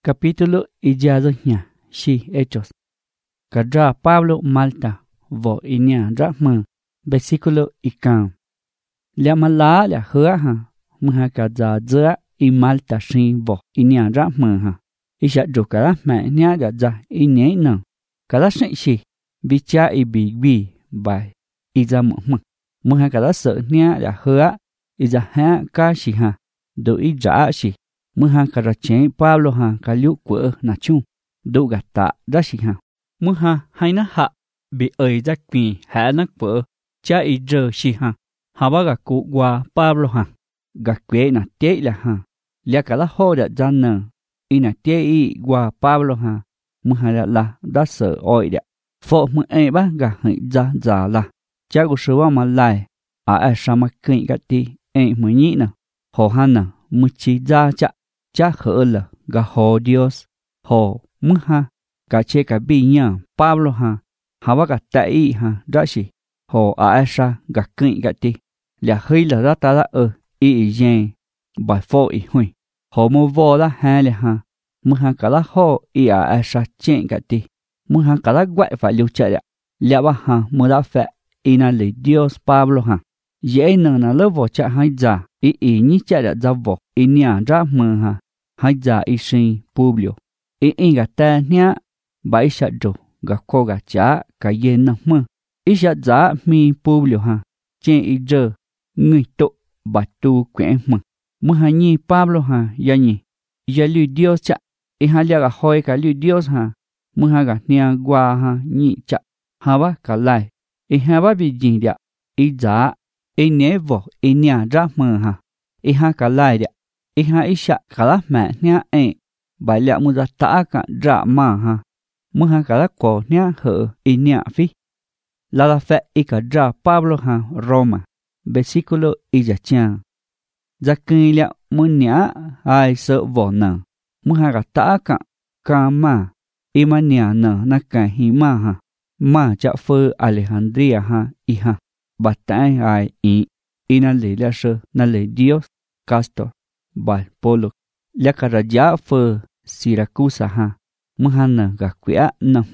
Capítulo Iyadoña, sí, Hechos. Cadra Pablo Malta, vo inia drachma, versículo Icam. Liamala la huaha, muha kadza zra I Malta shin vo inia drachma ha. Isha jukara ma nia gadza inia na. Kada shin shi, bicha I bi by Iza muhma. Muha kada sợ nia la hua, Iza ha ka shi ha, do I dra shi. Muha kada chen Pablo ha kaliu quơ na chung, do gata da shi ha. Muha hai na ha, bị ơi ra quỳ hạ nắc quơ, cha I rơ shi ha. Ha ba ga cụ qua Pablo ha, ga quê na tế là ha. Lia kada ho da ra nơ, I na tế I qua Pablo ha. Muha la da sợ oi da. Phô mu ba ga hãy ra la. Cha gu sư mà lại, sa ma kinh gạt ti, mu nhị na. Hồ ha na, mu chi ra cha khở là ga hồ Dios, hồ mu ha, ga che ga bi nha Pablo ha, ha ba ga tai ha ra shi, hồ sa ga kinh gạt ti. Là hơi là ra ta ra I jen, bài phô I hui. Hồ mu vô la ha le ha, mu ha cả la hồ I sa chen gạt ti. Mu ha cả la quậy phải lưu chạy lẹ ba ha mu la phẹ ina le Dios Pablo ha dễ nâng na lơ vò chạy hai già I nhí chạy đã ra vò inia ra mờ ha hai già I sinh Publio I gà ta nhá bảy sạ rù gà cô gà chá cả yên nâng mơ I sạ giá mi Publio ha trên I rơ người tụ bà tu quẹn mơ mu ha nhí Pablo ha ya nhí ya lưu Dios chạy I ha lia gà hoi cả lưu Dios ha mu ha ga nia gua ha nhị cha ha ba ka lai ha ba bi jin dia za ne vo nia ra mờ ha ha ka lai dia ha sha ka la ma nia ba lia mu za ta ka ra ma ha mu ha ka la ko nia he nia fi la fe ka ra Pablo ha Roma versículo ya cha za kin lia mu nia ai sợ vo na mu ha ga ta ka ma Imania na ka hima ha ma cha phơ Alejandria ha I ha batai ai ina le la sơ na le Dios Castor bal polo la karaja phơ Siracusa ha muhana ga kwea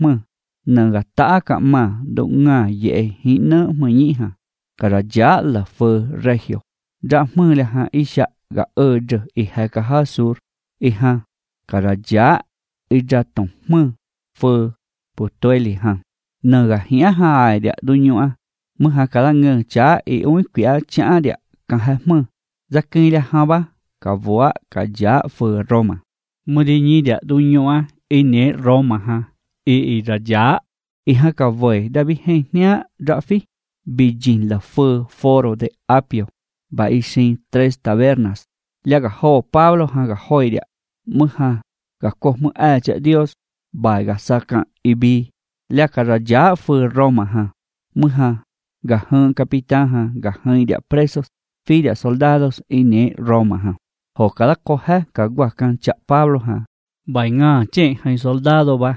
na ga ta ka ma do nga ye hi na mani ha karaja la phơ Regio da mơ la ha isha ga I ha ka ha sur I ha karaja Ija tông mơ, phơ, bồ tôi lì hằng. Nờ gà hĩa hài địa đu nhua. Mơ hà cả là ngờ chá I ôi quỷ chá địa càng hai mơ. Giá kinh là hà ba, cả vua cả giá phơ Roma. Mơ đi nhi địa đu nhua, I nế Roma ha. I ra giá. I ha cả vời đã bị hên nhá rõ phí. Bị dình là phơ Foro de Apio. Bà I sinh Tres Tabernas. Lea gà hồ Pablo ha gà hoi địa. Mơ hà. Ga como cha Dios ba ga saca ibi la karaja fue Roma ha muha ga han capitán ha ga han de presos fi de soldados ne Roma ha ho kala coja ka gua kan cha Pablo ha ba nga che hai soldado ba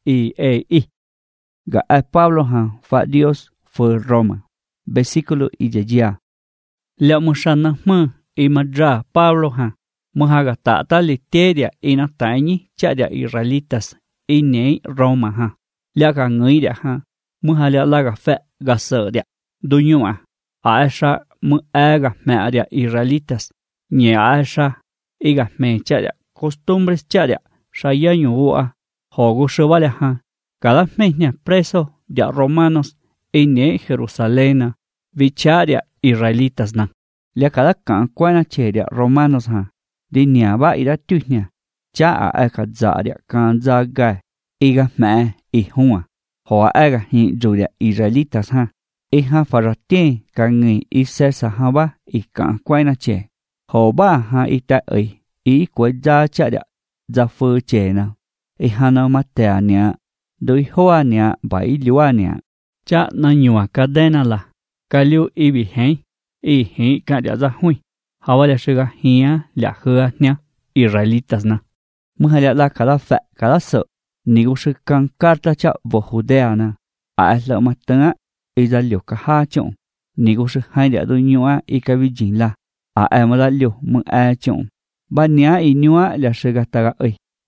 I ga Pablo ha fa Dios fue Roma versículo ya la musana ma madra Pablo ha Muhaga ta literia ina tañi cha de Israelitas ine Roma ha. Lia ga ngui dia ha. Muhalia la ga fe ga sợ dia. Dunyua. Aisha mu aga me dia Israelitas. Nye Aisha iga me cha dia costumbres cha dia. Shaya nyua. Hogu shevale ha. Cada meña preso dia romanos ine Jerusalena. Vicharia Israelitas na. Lia cada kan kuana che dia romanos ha. Đi nhà ba ira tu nhà cha ka za dia kan za gai iga ma I hua ho ga hi ru dia Israelitas ha ha farate ka ngi I se sa ha ba I kan kwai na che ho ba ha I ta I ko za cha dia za fu che na ha na ma te ania doi hoa nia ba I liwa nia cha na nyua cadena la ka liu I bi hen hi ka dia za hui Hawa la shiga hia la hua nia Israelitas na. Muhalia la kada fe kada sợ. Nigu shi kan karta cha vo Judea na. La matanga iza liu ka ha chong. Nigu shi hai dia du nyua I ka vi jin la. Ma la liu mu chong. Ba nia I nyua la shiga taga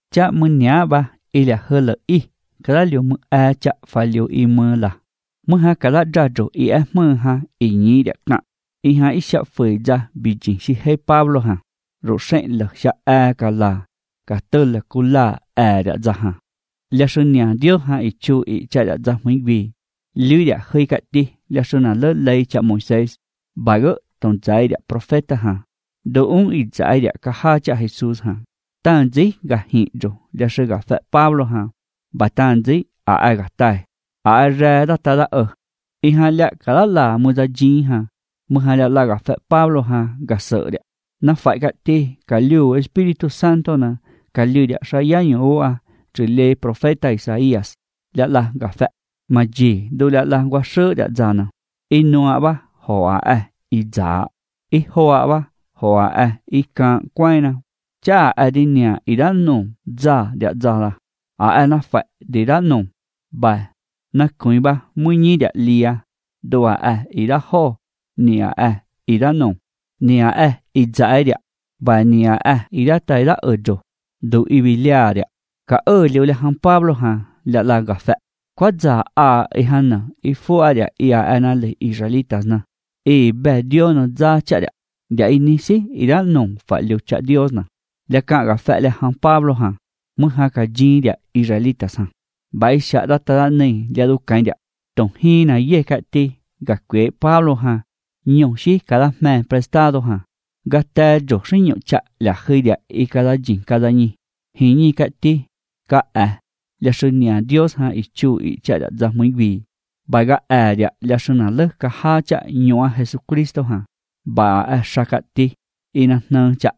cha mưa nhá ba y là hơi lợi y cái đó liều mưa cha phải liều y mưa là mưa ha cái đó ra rồi y mưa ha y nhí đẹp nặng y ha y sợ phơi ra bị chính si hay Pablo ha rồi sẽ là sợ cả là cả tơ là cô là đã ra ha là số nhà điêu ha y chú y cha đã ra mấy vì lưu đã hơi cắt đi là số nào lớn lấy cha Moses bài gỡ tổng trái đã prophet ha đồ uống y trái đã cả hai cha Jesus ha tan gì gà hiện rồi là số gà phật Pablo ha bà tan gì gà tai ra đó ta đã y ha lẹ cả đó là mua ra gì ha mua ha lẹ là gà phật Pablo ha gà sợ đấy nó phải gà ti cả liu Espíritu Santo na cả liu đã sai ya nhiều rồi lê profeta Isaías lẹ là gà phật mà gì đâu lẹ là qua sợ đã ra nào y noa ba họ y giá y hoa ba họ y càng quay nào cha đi nhà y đã nung ra đã ra là nó phải để đã nung bà nó cũng ba muy nhí đã lia đồ y đã ho nhà y đã nung nhà y giá đã bà nhà y đã tay đã ở chỗ đồ y bị lia đã cả liều là hàng Pablo ha là gặp phải quá giá y hắn na y phụ đã y na le Israelitas na y bé Dios nó ra cha đã y nisi y đã nung phải liều cha Dios na là cả gặp phải là hàng Pablo ha muốn ha cả gì đã Israelitas ha bài xã đã ta này là lúc cái đã trong khi này ye cả ti gặp quê Pablo ha nhiều sĩ cả là mẹ prestado ha gặp ta rồi sinh nhiều cha là khi đã y cả là gì cả là nhỉ hình như cả ti cả là sự nhà Dios ha y chú y cha đã ra mấy vì bài gặp đã là sự nào lớn cả hai cha nhiều Jesus Christo ha bà sa cả ti y nâng cha